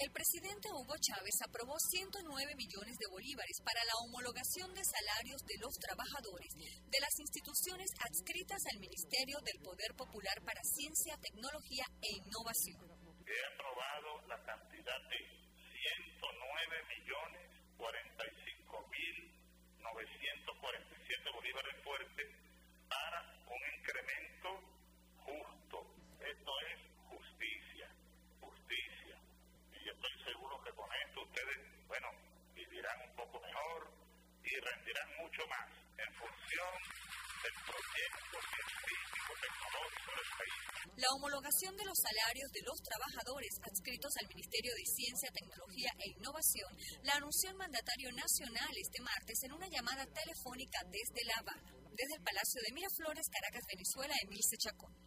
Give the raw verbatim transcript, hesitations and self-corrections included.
El presidente Hugo Chávez aprobó ciento nueve millones de bolívares para la homologación de salarios de los trabajadores de las instituciones adscritas al Ministerio del Poder Popular para Ciencia, Tecnología e Innovación. He aprobado la cantidad de ciento nueve millones cuarenta y cinco mil novecientos cuarenta y siete bolívares fuertes para un incremento justo. Esto es justicia, justicia. Y yo estoy seguro que con esto ustedes, bueno, vivirán un poco mejor y rendirán mucho más en función del proyecto científico, tecnológico del país. La homologación de los salarios de los trabajadores adscritos al Ministerio de Ciencia, Tecnología e Innovación la anunció el mandatario nacional este martes en una llamada telefónica desde La Habana. Desde el Palacio de Miraflores, Caracas, Venezuela, Emilce Chacón.